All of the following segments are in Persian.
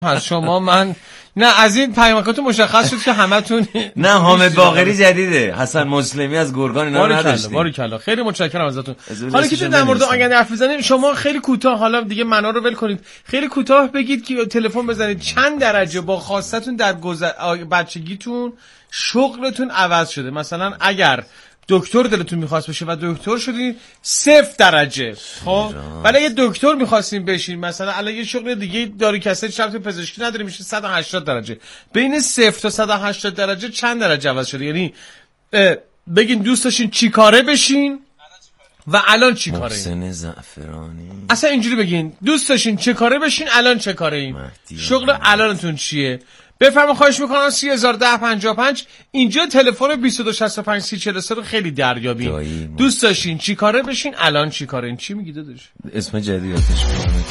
از شما من نه از این پیامکاتون مشخص شد که همتون نه حامد باقری جدیده، حسن مسلمی از گرگان اینا رو نداشتیم. باریکلا خیلی متشکرم ازتون. حالا که در مورد آینده حرف بزنیم شما خیلی کوتاه، حالا دیگه منا رو ول کنید، خیلی کوتاه بگید که تلفن بزنید چند درجه با خواستتون در بچگیتون شغلتون عوض شده. مثلا اگر دکتر دلتون میخواست بشه و دکتر شدین 0 درجه، خب ولی اگه دکتر میخواستین بشین مثلا الان یه شغل دیگه داری کسایی شرط پزشکی نداره میشه 180 درجه. بین 0 تا 180 درجه چند درجه عوض شده؟ یعنی بگین دوست داشتین چی کاره بشین و الان چی کاره؟ محسن زعفرانی. اصلا اینجوری بگین دوست داشتین چه کاره بشین الان چه کاره این؟ شغل الانتون چیه؟ بفرما خواهش میکنم 301055 اینجا تلفن 2265 3043 رو خیلی دریابین. دوست داشتین چی کاره بشین الان چی کاره این؟ چی میگی داداش؟ اسم جدید آتش میکنم.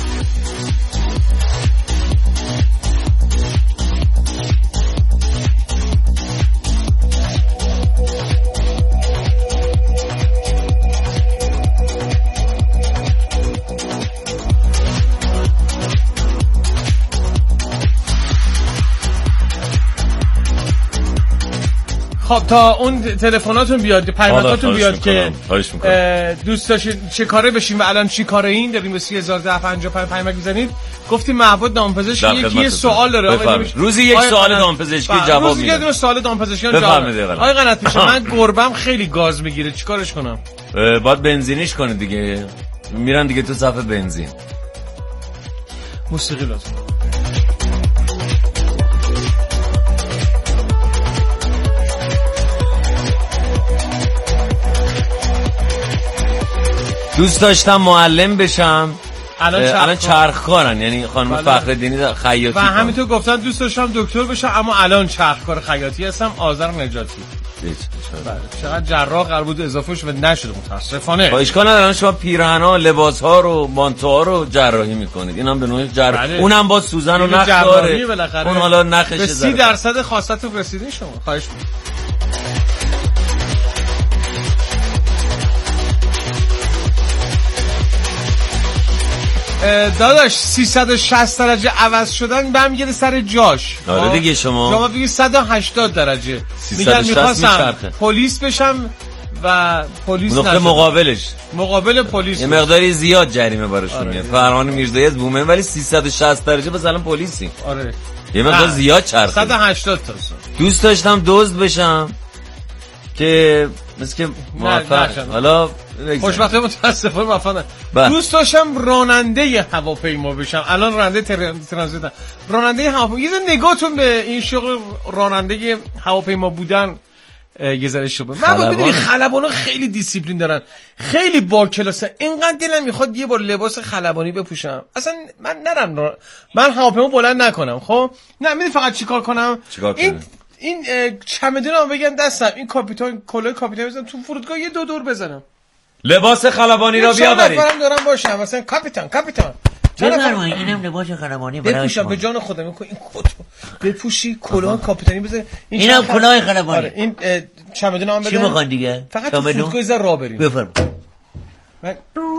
خب تا اون تلفناتون بیاد پیامکاتون بیاد که دوست داشتین چه کاره بشین و الان چی کاره این داریم به 301055 پیامک میزنید. گفتیم محبوب دامپزشکی یکی سوال داره روزی یک سوال دامپزشکی جواب میده. روزی یک سوال دامپزشکی جواب میده. آقای قنات میشه من گربم خیلی گاز میگیره چیکارش کنم؟ باید بنزینیش کنه دیگه. میرن دیگه تو صف بنزین. موسیقی لازم. دوست داشتم معلم بشم الان چرخکارن، یعنی خانم فخرالدینی خیاطی و همینطور گفتن دوست داشتم دکتر بشم اما الان چرخکار خیاطی هستم. آذر نجاتی. چقدر جراح قرار بود اضافه شه و نشده متاسفانه. با اشکال نداره شما پیراهن‌ها لباس‌ها رو مانتوها رو جراحی میکنید، اینم به نوعی جراحی. اونم با سوزن و نخ داره. اون حالا نخش به 30% خواستتون رسیدین شما. خواهش می‌کنم. داداش 360 درجه عوض شدن برمیگرده سر جاش. آره دیگه شما بگید 180 درجه. میگن میخواستم پلیس بشم و پلیس نقطه مقابل پلیس یه مقداری زیاد جریمه براشون میاد. فرمان میرزایی از بومه ولی 360 درجه مثلا پلیسی. آره یه مقدار زیاد چرخه. 180 تا. دوست داشتم دزد بشم که مثل که موفق حالا خوشبختانه متاسفانه موفق دوست داشتم راننده هواپیما بشم. الان راننده ترانزیتم. راننده هواپیما. یه نگاهتون به این شغل راننده هواپیما بودن یه ذره شبه. من ببینید خلبانا خیلی دیسیپلین دارن، خیلی با کلاسه. اینقدر دلم میخواد یه بار لباس خلبانی بپوشم. اصلا من نرم من هواپیما بلند نکنم. خب نه میدونی فقط چیکار کنم؟ این چمدونم بگم دستم، این کاپیتان کلاه کاپیتان بزنم تو فرودگاه یه 2 دور بزنم. لباس خلبانی را بیاورید. من دارم باشم مثلا کاپیتان بفرمایید اینم لباس خلبانی برای بپوشم. به جان خودم این کتو بپوشی کلاه کاپیتانی بزن. اینم کلاه خلبانی. آره این چمدونم بگم. چی میخوان دیگه؟ فقط تو فرودگاه زر راه بریم. بفرمایید. من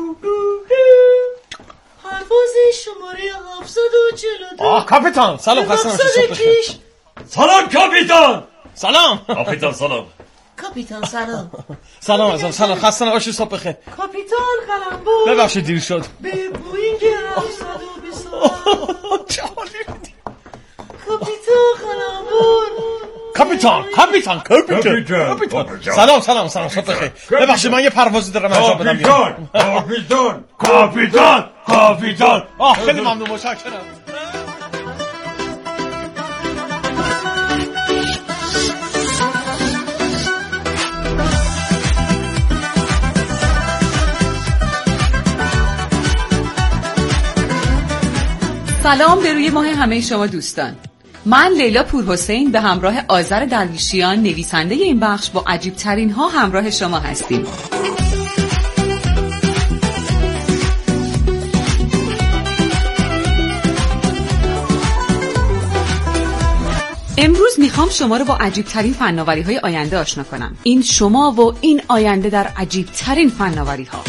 پرواز شماره 742. کاپیتان سلام خسته سلام کاپیتان. سلام کاپیتان. سلام کاپیتان سلام. سلام عزیزم سلام خسته نباشید صبح بخیر. کاپیتان قلمبر ببخشید دیر شد. به بوینگ 722 کاپیتان سلام صبح بخیر. ببخشید من یه پروازی دارم انجام بدم. کاپیتان خیلی ممنون متشکرم. سلام به روی ماه همه شما دوستان. من لیلا پورحسین به همراه آذر درویشیان نویسنده این بخش با عجیب ترین ها همراه شما هستیم. امروز میخوام شما رو با عجیب ترین فناوری های آینده آشنا کنم. این شما و این آینده در عجیب ترین فناوری ها.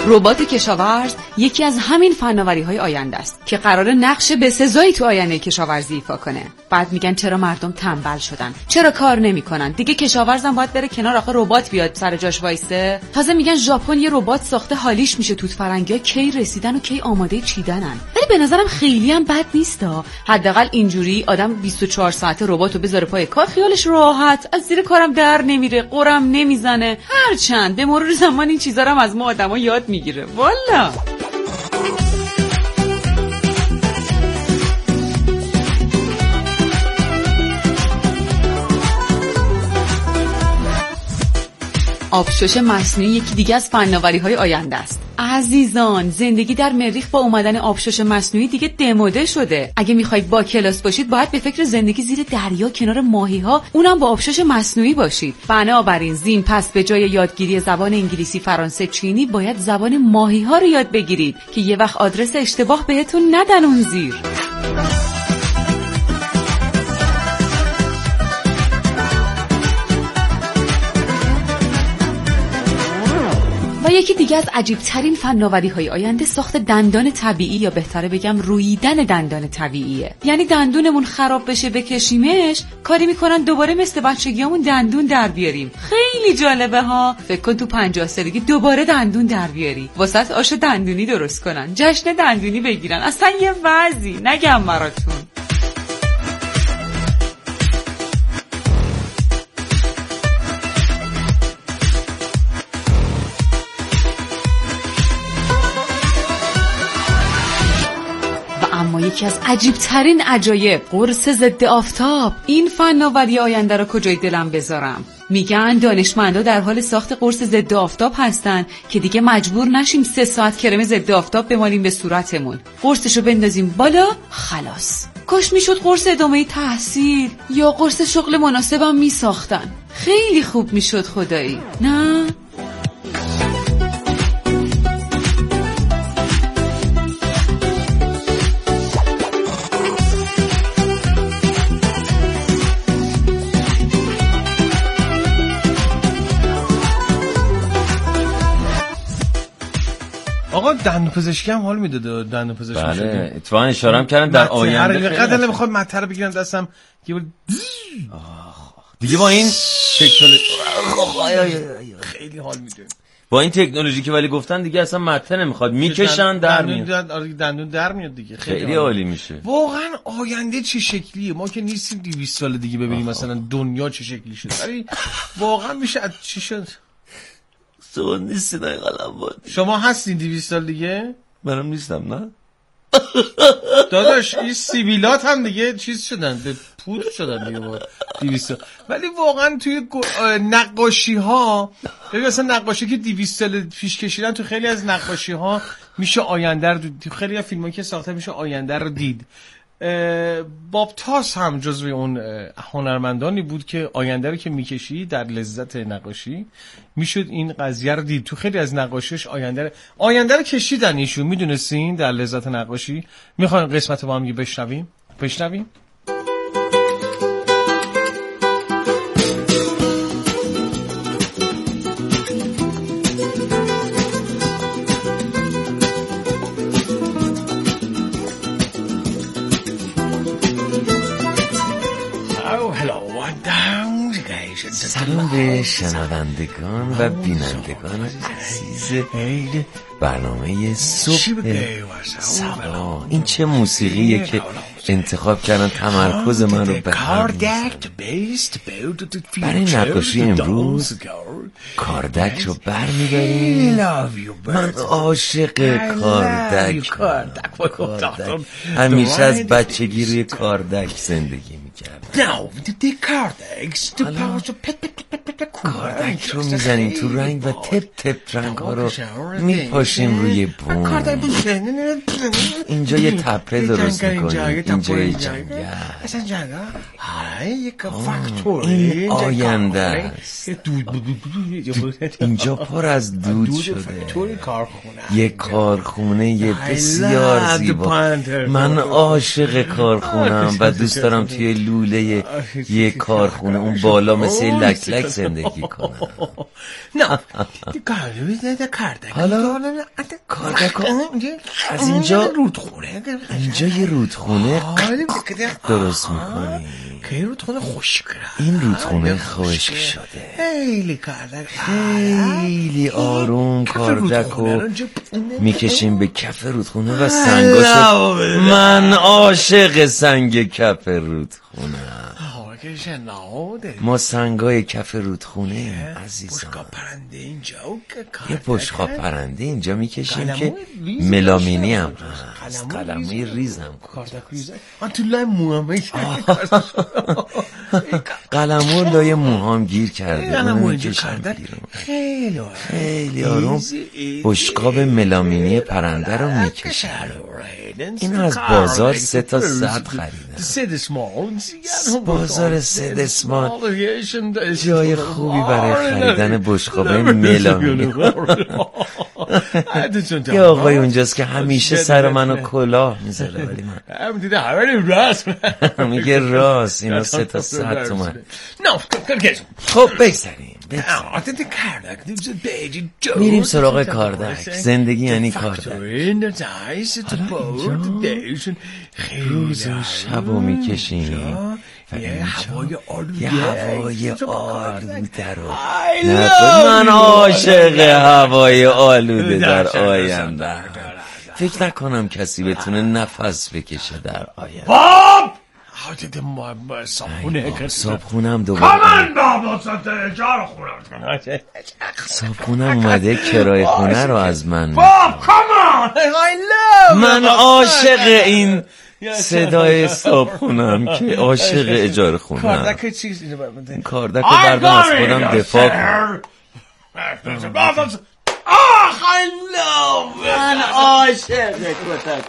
ربات کشاورز یکی از همین فناوری‌های آینده است که قراره نقش بسزایی تو آینده کشاورزی ایفا کنه. بعد میگن چرا مردم تنبل شدن، چرا کار نمی‌کنن، دیگه کشاورزم باید بره کنار، آخه ربات بیاد سر جاش وایسه. تازه میگن ژاپن یه ربات ساخته حالیش میشه توت فرنگی‌ها کی رسیدن و کی آماده چیدنن. ولی به نظرم خیلی هم بد نیستا. حداقل اینجوری آدم 24 ساعته رباتو بذاره پای کار، خیالش راحت، از زیر کارم در نمیره، قرم نمیزنه. هرچند به مرور زمان این چیزا رو هم از ما آدما یاد میگیره. والا آبشوش مصنوعی یکی دیگه از فناوری‌های آینده است. عزیزان، زندگی در مریخ با اومدن آبشوش مصنوعی دیگه دموده شده. اگه میخواید با کلاس باشید باید به فکر زندگی زیر دریا کنار ماهی‌ها، اونم با آبشوش مصنوعی باشید. بنابراین زین پس به جای یادگیری زبان انگلیسی، فرانسه، چینی باید زبان ماهی‌ها رو یاد بگیرید که یه وقت آدرس اشتباه بهتون ندن اون زیر. و یکی دیگه از عجیب‌ترین فناوری‌های آینده ساخت دندان طبیعی، یا بهتره بگم روییدن دندان طبیعیه. یعنی دندونمون خراب بشه بکشیمش، کاری میکنن دوباره مثل بچگیامون دندون در بیاریم. خیلی جالبه ها. فکر کن تو 50 سالگی دوباره دندون در بیاری، واسط آش دندونی درست کنن، جشن دندونی بگیرن. اصلا یه وضعی نگم براتون. اما یکی از عجیب‌ترین عجایب، قرص ضد آفتاب. این فناوری آینده رو کجای دلم بذارم؟ میگن دانشمندا در حال ساخت قرص ضد آفتاب هستن که دیگه مجبور نشیم 3 ساعت کرم ضد آفتاب بمالیم به صورتمون. قرصشو بندازیم بالا، خلاص. کاش میشد قرص ادامه تحصیل یا قرص شغل مناسبم میساختن. خیلی خوب میشد خدایی، نه؟ آقا دندونپزشکی هم حال میداد. دندونپزشکی بله اتفاقا اشاره هم کردن در آینده. قدر نمیخواد مطر بگیرم دستم که دیگه با این تکنولوژی خیلی حال میده. با این تکنولوژی که ولی گفتن دیگه اصلا مطر نمیخواد، میکشن در میاد. دندون در میاد دیگه. خیلی عالی میشه. واقعا آینده چه شکلیه؟ ما که نیستیم 200 سال دیگه ببینیم مثلا دنیا چه شکلی شد. ولی واقعا میشه چی شد؟ سوال نیستی نای قلم بود. شما هستین 200 سال دیگه؟ منم نیستم نه؟ داداش این سیبیلات هم دیگه چیز شدن، به پودر شدن دیگه با 200 سال. ولی واقعا توی نقاشی ها، ببین مثلا نقاشی که 200 سال پیش کشیدن، تو خیلی از نقاشی ها میشه آینده رو، تو خیلی از فیلمایی که ساخته میشه آینده رو دید. باب تاس هم جزوی اون هنرمندانی بود که آینده رو که میکشی در لذت نقاشی میشد این قضیه رو دید. تو خیلی از نقاشیش آینده رو کشیدن ایشون، میدونستین در لذت نقاشی. میخواین قسمت با هم بشنویم؟ سلام به شنوندگان و بینندگان عزیز برنامه صبح سلام. این چه موسیقیه که انتخاب کردن تمرکز من رو به هم برای نقاشی امروز کاردک رو برمی‌داریم. من عاشق کاردک همیشه از بچگی روی کاردک زندگی میکردم. کاردک رو میزنیم تو رنگ و تپ تپ رنگ ها رو میپاشیم روی بوم. اینجا یه تپه درست میکنیم، اینجا یه جنگل. این آینده است. اینجا پر از دود شده. یه کارخونه بسیار زیبا. من عاشق کارخونم و دوست دارم توی لوله یه کارخونه اون بالا مثل لک لک زندگی کنم. نه حالا کاردک از اینجا یه رودخونه درست میکنی. که رودخونه خشک این رودخونه خشک شده. خیلی آروم کاردکو میکشیم به کف رودخونه و سنگاشو. من عاشق سنگ کف رودخونه. ما سنگای کف رودخونه عزیزم. یه بشقاب پرنده اینجا میکشیم که ملامینی هم هست. قلموی ریزم من تو لای موام قلمو لای موهام گیر کرده. خیلی آروم بشقاب ملامینی پرنده رو میکشم. اینو از بازار 3 تا 100 خریدم. بازار سید اسمال جای خوبی برای خریدن بشقاب ملامینی. یه آقای اونجاست که همیشه سر منو کلاه میذاره ولی من میگه راست اینا 3 تا 100 تومن. خب بگذاریم میریم سراغ کاردک. زندگی یعنی کاردک. روز و شبو میکشیم و یه هوای آلوده رو. من عاشق هوای آلوده در آینده. فکر نکنم کسی بتونه نفس بکشه در آینده. صابخونم دوباره صابخونم اومده کرایه خونه رو از من. من عاشق این صدای صابخونم که عاشق اجاره خونم. کاردک رو بردم از خودم دفاع کنم. من عاشق کتک.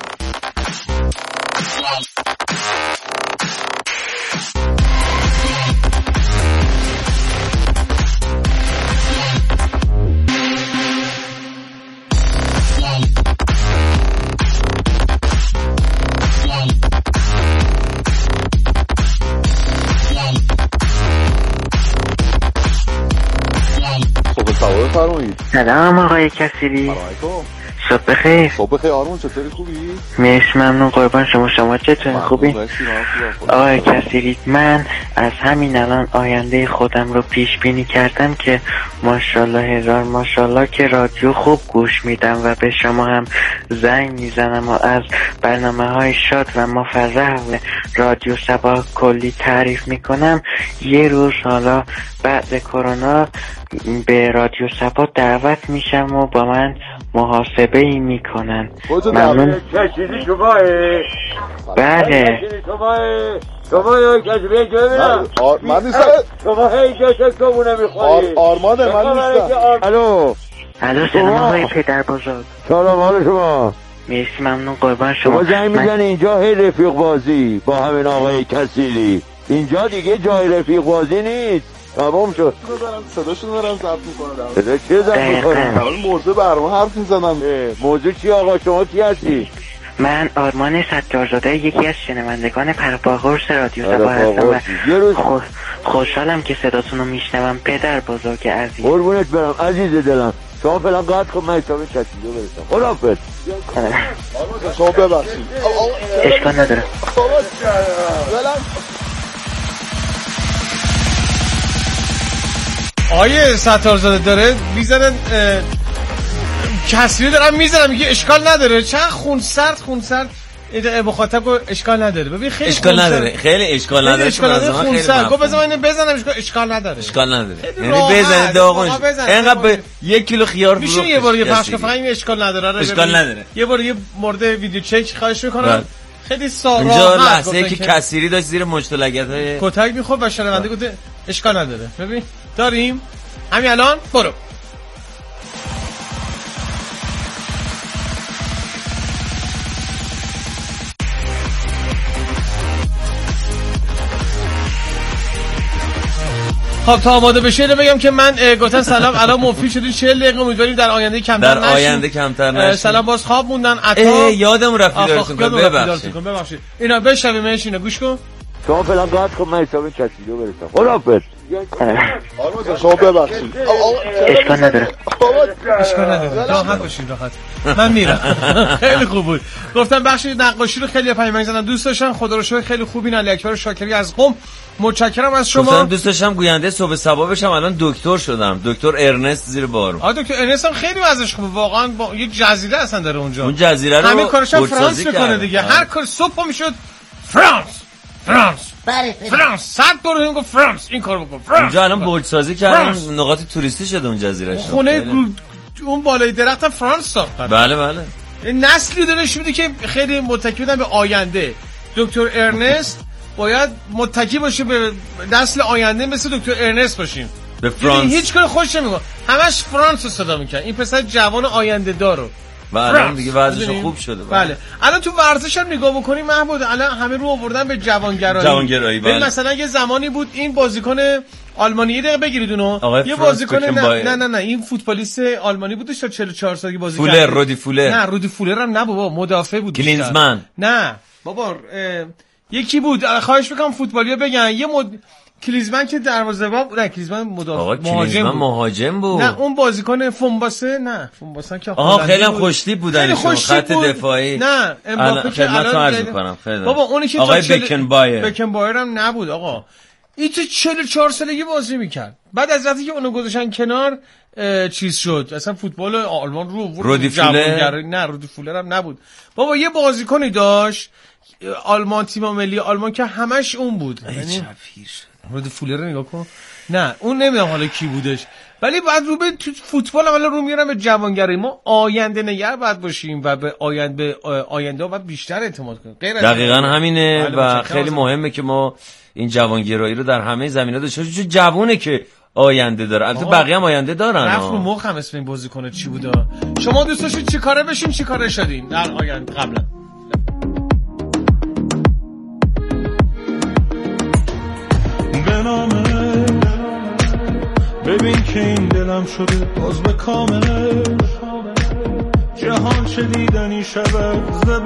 سلام آقای کسیری. صبح بخیر. صبح بخیر آرمان، چطوری؟ خوبی؟ مرسی ممنون قربان شما چطوری؟ خوبی؟ آقای کسیری من از همین الان آینده خودم رو پیش بینی کردم که ماشاءالله هزار ماشاءالله که رادیو خوب گوش میدم و به شما هم زنگ میزنم و از برنامه‌های شاد و مفرح و رادیو صبا کلی تعریف میکنم. یه روز حالا بعد کرونا به رادیو صبا دعوت میشم و با من محاسبه ای میکنن. ممنون. بله شما کسی به جای بینم من نیستم. شما هی جاشت کمونه میخوایی. آرمانه من نیستم. الو سلام آقای پدر بزرگ. سلام حال شما. مرسی ممنون قربان شما. زنگ میزنه اینجا هی رفیق بازی با همین آقای کسیلی. اینجا دیگه جای رفیق بازی نیست. تمام شد. صداشون دارم ضبط میکنم. صدا چه ضبط میکنم؟ موضوع برنامه حرف میزنم. موضوع چی آقا؟ شما کی هستی؟ من آرمان ستارزاده یکی از شنوندگان پرپاقرص رادیو صبا هستم و خوشحالم که صداتون رو میشنوم پدر بزرگ عزیز. قربونت برم عزیز دلم. شما فعلا قطع کن من حساب کسیلو برسم. خداحافظ. شما ببخشید. اشکال نداره. آیه ستارزاده داره میزنن کسری دارم میزنم میگه اشکال نداره. چند خونسرد مخاطب رو اشکال نداره. ببین خیلی اشکال نداره. خیلی اشکال نداره. اشکال نداره. خونسرد گفت بذار اینو بزنم اشکال نداره. اشکال نداره. یعنی بزنید داغونش. اینقدر به 1 کیلو خیار فروخت. میشه یه بار یه پخش فقط این اشکال نداره. اشکال نداره. یه بار یه مورد ویدیو چک خواهش میکنم. خیلی ساده. اینجا لحظه‌ای که کسری داشت زیر مشت و لگدهای کتک میخورد و شنونده گفت اشکال نداره. ببین داریم همین الان برو. خب تا آماده بشه اینو بگم که من گفتم سلام الان مفید شدین 40 دقیقه امیدواریم در آینده کمتر نشین. سلام باز خواب موندن عطا یادم رفت. ببخشید اینا بشنویمش. اینو گوش کن. شما فعلا قطع کن، من حساب کسیلی رو برسم. خداحافظ. آرمان جان شما ببخشید. اشکال نداره. راحت باشین راحت. من میرم. خیلی خوب بود. گفتم بخش نقاشی رو خیلی پیمنگ زدن دوست داشتم. خدا رو شکر خیلی خوبین. علی اکبر شاکری از قم متشکرم از شما. گفتم دوست داشتم گوینده صبح صبا بشم، الان دکتر شدم. دکتر ارنست زیر بارون. دکتر ارنست هم خیلی وضعش خوبه واقعا. با یک جزیره اصلا داره اونجا. اون جزیره رو همه کارش فرانس میکنه دیگه. هر کار صبح میشد فرانس. بله فرانس 100 دور میگه فرانس این کارو بکن. فرانس اونجا الان برج سازی کردن، نقاط توریستی شده اون جزیره. خونه اون بالای درخت فرانس ساختن. بله نسلی دارش میده که خیلی متکی بودن به آینده. دکتر ارنست باید متکی باشه به نسل آینده، مثل دکتر ارنست باشیم. به فرانس هیچ کار خوش نمیگه، همش فرانس رو صدا میکنه. این پسر جوان آینده دارو و الان دیگه وضعش خوب شده. بله الان تو ورزش هم نگاه بکنیم محمود، الان همه رو آوردن به جوانگرایی. بله. مثلا یه زمانی بود این بازیکن آلمانی، یه دقیقه بگیرید اونو، یه بازیکن نه این فوتبالیست آلمانی بود داشت 44 سالگی بازی کرد. رودی فولر. نه رودی فولر هم نه بابا، مدافع بود. کلینزمن. نه بابا یکی بود، خواهش میکنم فوتبالی‌ها بگن. یه کلیزمن که دروازه‌بان بود. نه کلیزمن مهاجم بود. نه اون بازیکن فومباسه. نه فومباسه که خیلی هم خوشتیپ بودن خط دفاعی. نه امباپه که الان عرض می‌کنم بابا اونی که آقای بکنبایر هم نبود آقا. این تو 44 سالگی بازی میکرد. بعد از وقتی که اونو گذاشتن کنار چیز شد اصلا فوتبال آلمان رو رودی فولر. نه رودی فولر هم نبود بابا. یه بازیکنی داشت آلمان، تیم ملی آلمان که همش اون بود. یعنی رودی فولر رو نگاه کن. نه اون نمیدونم حالا کی بودش، ولی بعد رو به فوتبال حالا رو میارم به جوانگرایی. ما آینده نگر باید باشیم و به آینده باید بیشتر اعتماد کنیم. دقیقاً همینه و خیلی مهمه که ما این جوانگرایی رو در همه زمینه‌ها داشته باشیم. جوونه که آینده داره. البته بقیه هم آینده دارن. رفت رو مخ هم اسم این بازیکن چی بوده. شما دوست داشتید چی کاره بشین چی کاره شدین در آینده قبلا؟ بنامه ببین که این دلم شده باز به کامله، جهان چه دیدنی شود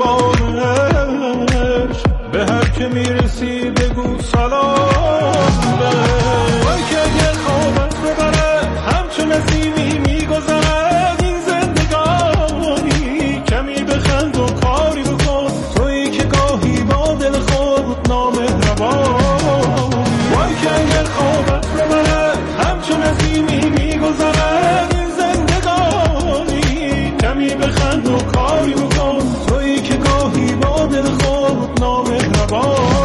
زبانش، به هر که میرسی بگو سلام بهش. وای که اگه خوابت ببره همچون نسیمی میگذرد این زندگانی، کمی بخند و کاری بکن تویی که گاهی با دل خود نامهربان. وای که اگه خوابت ببره همچون نسیمی میگذرد این زندگانی، کمی بخند و کاری بکن تویی که گاهی با دل خود نامهربانی.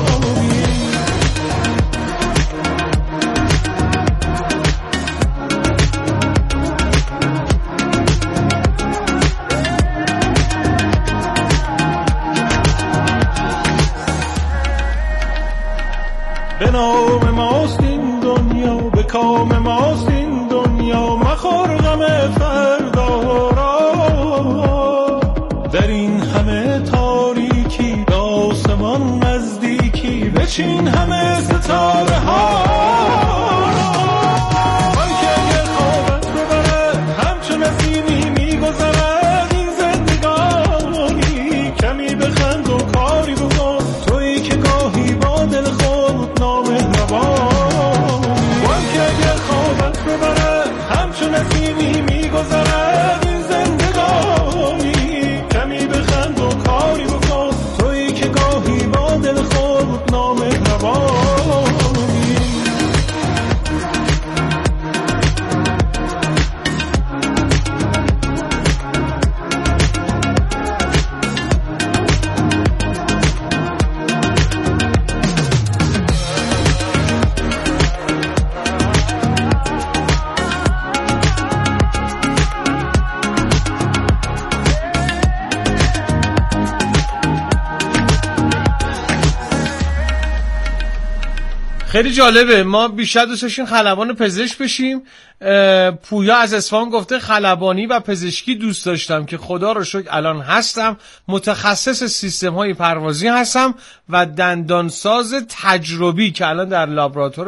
به نام ماست این دنیا، به کام ماست این دنیا، مخور غم فردا را. در این همه تاریکی به آسمان نزدیکی، بچین همه ستاره ها. وای که اگه خوابت ببره همچون نسیمی میگذرد این زندگانی، کمی بخند و کاری بکن تویی که گاهی با دل خود نامهربان. وای که اگه خوابت ببره همچون نسیمی میگذرد این زندگانی، کمی بخند و کاری بکن تویی که گاهی با دل خود نامهربان. خیلی جالبه. ما بیشتر دوست داشتیم خلبان پزشک بشیم. پویا از اصفهان گفته خلبانی و پزشکی دوست داشتم که خدا رو شکر الان هستم، متخصص سیستم های پروازی هستم و دندانساز تجربی که الان در لابراتوار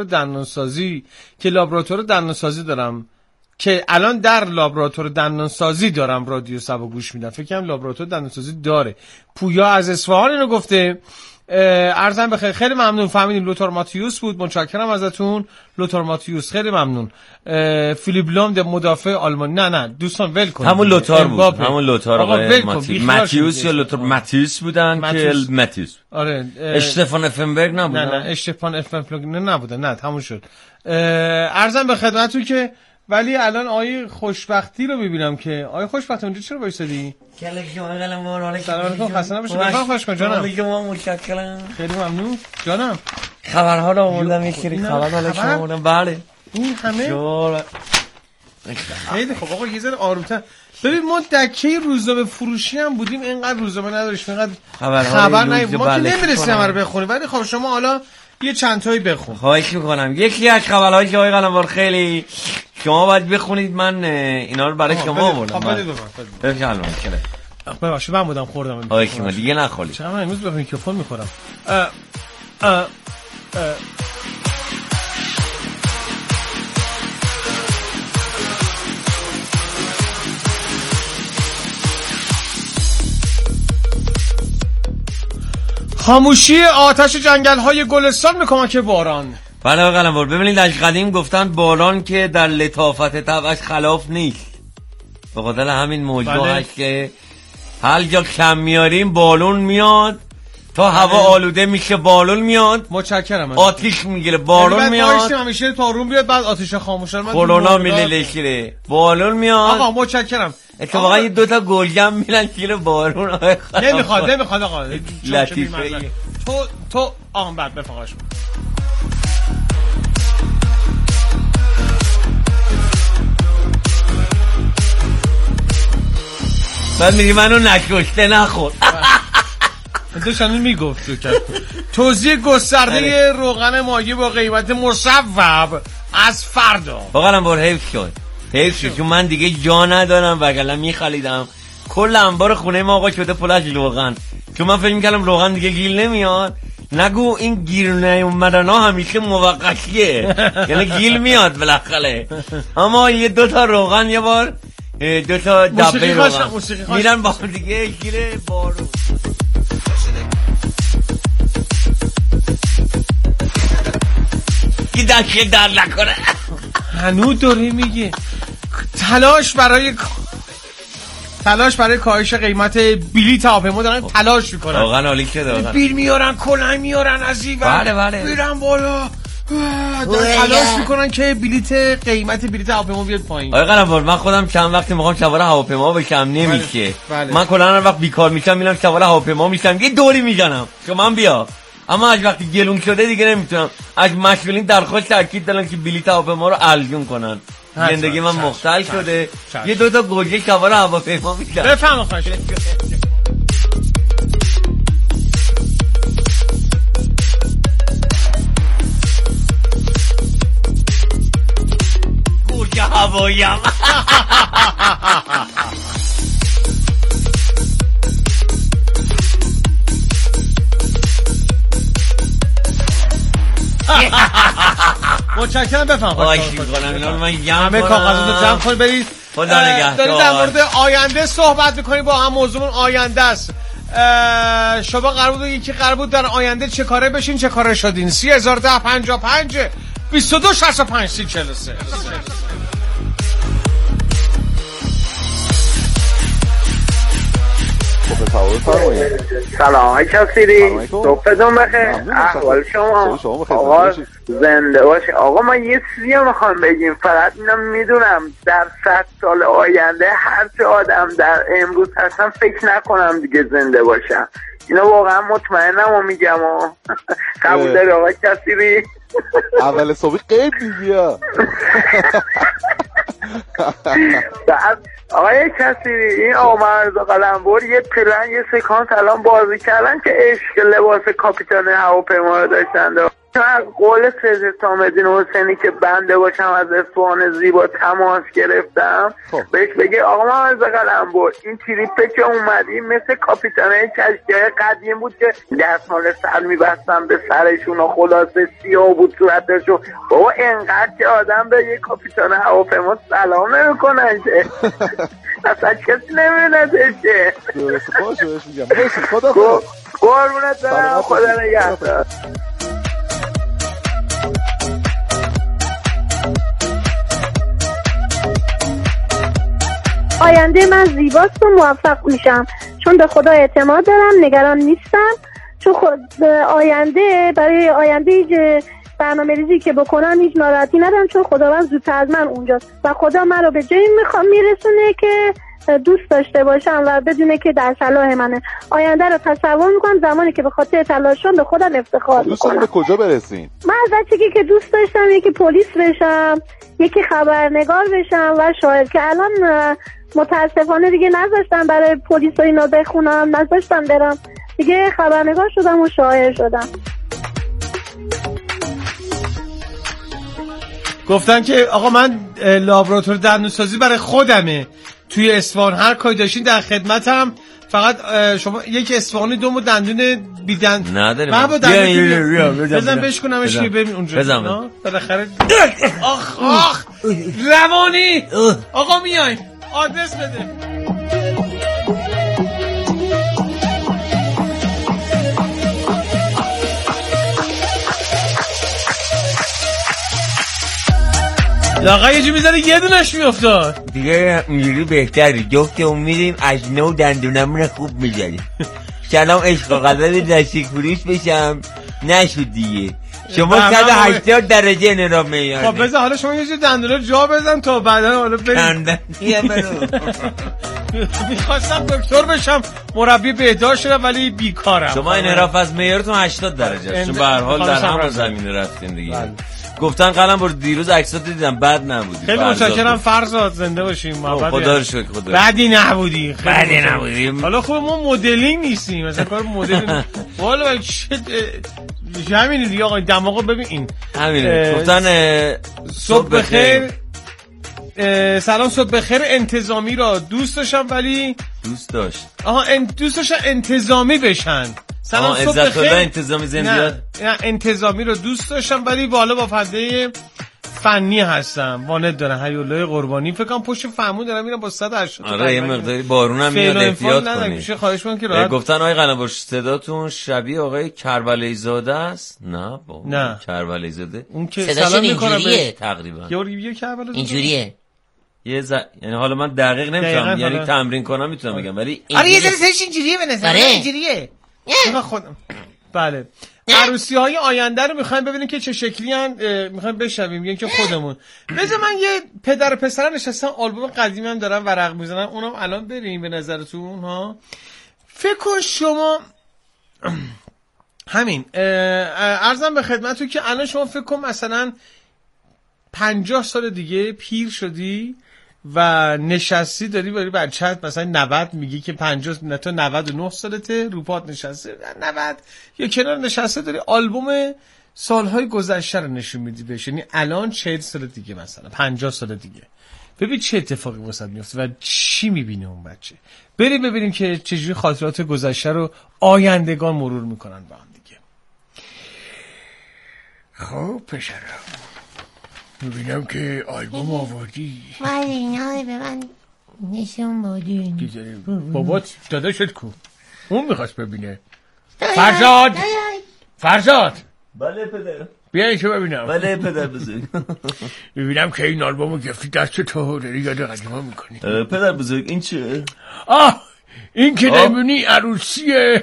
دندانسازی دارم رادیو سبا گوش میدم. فکر کنم لابراتوار دندانسازی داره. پویا از اصفهان اینو گفته. ارزم بخیر. خیلی ممنون. فهمیدیم لوتار ماتیوس بود. متشکرم ازتون لوتار ماتیوس، خیلی ممنون. فیلیپ لام مدافع آلمانی. نه دوستان ول کن، همون لوتار بود، همون لوتار آقای ماتیوس یا لوتار ماتیوس بودن که ماتیوس. آره اشتفان افنبرگ نبودن. نه اشتفان افنبرگ نبودن. نه تموم شد. ارزم به خدمتتون که ولی الان آیه خوشبختی رو ببینم که آیه خوشبختی اونجا چرا وایسادی؟ شما قلمبر حالا سلام علیکم، خسته نباشید. بفرمایید خوش کن جانم. متشکرم. خیلی ممنون جانم. خبرها رو آوردم، یک سری خبر حالا شما آوردم. بله این همه خیلی خب آقا یه ذره آرومتر. ببین ما دکه روزنامه فروشی هم بودیم، اینقدر روزنامه نداشتیم، اینقدر خبر نداریم، ما که نمیرسیم همه رو بخونیم. ولی خب شما حالا یه چند تایی بخون. خواهش میکنم. یکی از خبرهایی که آقای قلموال خیلی شما باید بخونید، من اینا رو برای شما آوردم. بفرمایید. ببخشید من بودم خوردم. خواهش میکنم دیگه نخوری. چرا من امروز به میکروفون میخورم. خاموشی آتش جنگل‌های گلستان به کمک باران. بله آقا قلموال، ببینید از قدیم گفتن باران که در لطافت طبعش خلاف نیست. به خاطر همین موضوع هست که هر جا کم میاریم بالون میاد، تا هوا آلوده میشه بالون میاد. متشکرم. آتش میگیره بالون میاد. بعد همیشه تارون بیاد بعد آتش خاموش شه. کرونا میله‌شه بالون میاد. آقا متشکرم. اتفاقا یه دوتا گلگم میرن زیر بارون. نمیخواد آقا. لطیفه. تو آن بعد بفقاش. بعد میگی منو نکشته نخور. داشتن میگفت توزیع گسترده روغن ماهی با قیمت مصوب از فردا. واقعا بار حیف شد چون من دیگه جا ندارم وگرنه میخلیدم. کل انبار خونه ما آقا شده پلاش روغن، چون من فکر میکردم روغن دیگه گیل نمیاد. نگو این گیر نیومدن ها همیشه موقتیه، یعنی گیل میاد بالاخره. اما یه دوتا روغن یه بار دوتا دبه روغن میرن با دیگه گیر بارون. کی داشته در نکنه. هنوز داره میگه تلاش برای کاهش قیمت بلیط هواپیما دارن تلاش میکنن. واقعا عالی که دارن. بیل میارن، کلنگ میارن از این ور. بله. میرن بالا. تلاش میکنن که قیمت بلیط هواپیما بیاد پایین. آقا قلموال من خودم چند وقتی میخوام سوار هواپیما بشم نمیشه. من کلا هر وقت بیکار میشم میرم سوار هواپیما میشم یه دوری میزنم که من بیا. اما از وقتی گلون شده دیگه نمیتونم. از مسئولین درخواست تاکید دارن که بلیط هواپیما رو الژون کنن. زندگی من مختل شده. یه دوتا گوجه سوار هواپیما میشم. بفهم خواهش. گوجه هوایم. متشکرم. بفهم خواهش میکنم. اینا رو من همه کاغذات رو جمع کنید برید. خدا نگهدار. دارید در مورد آینده صحبت میکنید، با هم موضوعمون آینده است. شما قرار بود در آینده چه کاره بشین، چه کاره شدین؟ 301055 2265 3043. سلام های کسیری، صبحتون بخیر. احوال شما آقا زنده باشه. آقا ما یه چیزی رو میخوام بگیم، فقط اینو میدونم در 100 سال آینده هر چه آدم در امروز هستم فکر نکنم دیگه زنده باشم. اینو واقعا مطمئنم و میگم. قبول داری آقا کسیری؟ اول صبحی قید بیا. بعد آقای کسیری این آمرزا قلمبر یه پلن یه سکانس الان بازی کردن که عشق لباس کاپیتان هواپیما رو داشتن. قول سید حسین حسینی که بنده باشم از اصفهان زیبا تماس گرفتم بهش بگه آقا محمد قلمبر این تریپه که اومدی مثل کاپیتانای کشتی‌های قدیم بود که دستمال سر میبستن به سرشون و خلاصه سیاه بود صورتشون. بابا انقدر که آدم به یه کاپیتان هواپیما سلام نمیکنن که اصلا کسی نمی‌بیندش که. درسته باشه بهش میگم مرسی خدا قربونت برم خدا نگهدار. آینده من زیباست و موفق میشم چون به خدا اعتماد دارم، نگران نیستم چون آینده برای آینده برنامه‌ریزی که بکنم هیچ ناراحتی ندارم چون خداوند زودتر از من اونجاست و خدا من رو به جایی میرسونه که دوست داشته باشم و بدونه که در صلاح منه. آینده رو تصور میکنم زمانی که به خاطر تلاشم به خودم افتخار میکنم. دوست دارید به کجا برسین؟ من از بچگی که دوست داشتم یکی پلیس بشم، یکی خبرنگار بشم و شاعر که الان متاسفانه دیگه نذاشتم برای پلیس و اینا بخونم، نذاشتم برم دیگه خبرنگار شدم و شاعر شدم. گفتن که آقا من لابراتوار دندونسازی برای خودمه توی اصفهان، هر کاری داشتین در خدمتم، فقط شما یک اصفهانی دوم دندون بیدند نداریم. بزن بشکنمش که ببین اونجا بالاخره. آخ روانی آقا میایم آدرس بده. لاغا یه جو میزنه یه دونش میافتاد دیگه. اینجوری بهتری جفتمون میریم از نو دندونمون خوب میزنیم. سلام عشق قدر دستی فروش بشم نشد دیگه. شما 180 درجه انحراف میاره. خب بذار حالا شما یه جو دندونا جا بزن تا بعدا حالا بریم. میخواستم دکتر بشم مربی بهداشت شدم ولی بیکارم. شما انحراف از معیارتون 80 درجه است. چون به هر حال در همون زمینه رفتین دیگه. گفتن قلمبر دیروز عکسات دیدم بد نبودی. خیلی متشکرم فرزاد، زنده باشیم. خدا رو شکر. خدا بدی نبودی. بدی نبودیم. حالا خب ما مدلینگ نیستیم مثلا کار مدل والا چه همین دیگه آقا دماغو ببین. همین گفتن صبح بخیر. سلام صبح بخیر. انتظامی را دوست داشتم ولی دوست داشت دوست داشتم انتظامی بشن. سلام صبح بخیر. انتظامی زندیات نه انتظامی رو دوست داشتم ولی بالا با فنده فنی هستم. وانت دارن هیولای قربانی فکر کنم پشت فهمون دارم میرم با 180. آره یه مقداری بارونم میاد احتیاط کنید. خواهش می‌کنم که راحت. گفتن آقای قلمبر صداتون شبیه آقای کربلایی زاده است. نه کربلایی زاده اون که سلام میکنه تقریبا یه کربلایی اینجوریه. یعنی حالا من دقیق نمی‌تونم یعنی تمرین کنم میتونم بگم ولی آره یه ذره سرش اینجوریه به نظر اینجوریه. خودم بله. عروسی‌های آینده رو می‌خوایم ببینیم که چه شکلی ان، می‌خوایم بشنویم. میگن که خودمون بذار من یه پدر و پسر نشستن آلبوم قدیمی هم دارن ورق می‌زنن اونم الان بریم به نظرتون ها. فکر کن شما همین عرضم به خدمتتون که الان شما فکر کن مثلا 50 سال دیگه پیر شدی و نشستی داری برای بچه‌ت مثلا 90 میگی که 50 نه تا 99 سالته روپات نشسته 90 یا کنار نشسته داری آلبوم سالهای گذشته رو نشون میدی بهش. یعنی الان 40 سال دیگه مثلا 50 سال دیگه ببین چه اتفاقی واسط میفته و چی میبینه اون بچه. بریم ببینیم که چجوری خاطرات گذشته رو آیندگان مرور میکنن با هم دیگه. خب پسرم میبینم که آلبوم آوردی. ولی اینا به من نشون بادین. بابات داداشت کو اون میخواست ببینه. فرزاد بله پدر بیا اینجا ببینم. بله پدر بزرگ. میبینم که این آلبومو گرفتی دست تو داری یاد قدیما میکنی. پدر بزرگ این چیه؟ این که نمونی عروسیه.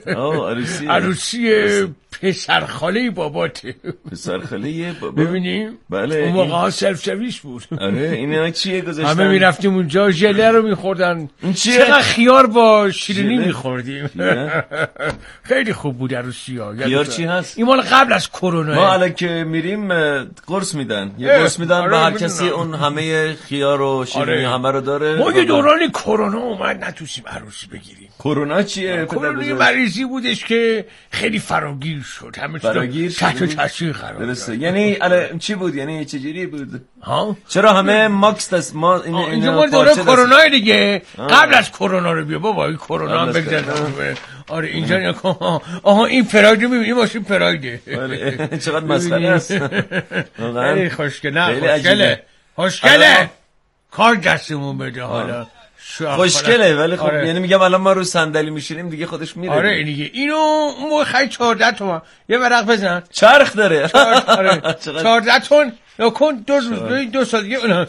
عروسی پسرخاله باباته. پسرخاله بابا ببینیم. بله اون موقع ها سلف سرویس بود. آره اینا چیه گذاشتن؟ همه میرفتیم اونجا ژله رو میخوردن. چقدر خیار با شیرینی میخوردیم. خیلی خوب بود عروسی ها. خیار چی هست؟ این مال قبل از کرونا. ما الان که میریم قرص میدن. یه قرص میدن به هر کسی اون همه خیار و شیرینی همه رو داره. ما یه دورانی کرونا اومد نتوسیم عروسی مریض بگیریم. کرونا چیه؟ کرونا مریضی بودش که خیلی فراگیر شد، همه چیز تحت تاثیر قرار درسته. یعنی الان چی بود؟ یعنی چجوری بود؟ ها چرا همه ماکس دست ما اینجا ما دوره کرونا دیگه قبل از کرونا رو بیا بابا، این کرونا هم بگذاریم. آره اینجا نکن. آها این پراید رو می‌بینی، ماشین پرایده. چقدر مسخره است. خیلی خوشگله. خوشگله. کار دستمون بده حالا. خوشگله ولی خب یعنی میگم الان ما رو صندلی میشینیم دیگه خودش میره. آره دیگه اینو خیلی 14 تومن یه ورق بزن. چرخ داره. 14 تن نکن 2 سال دیگه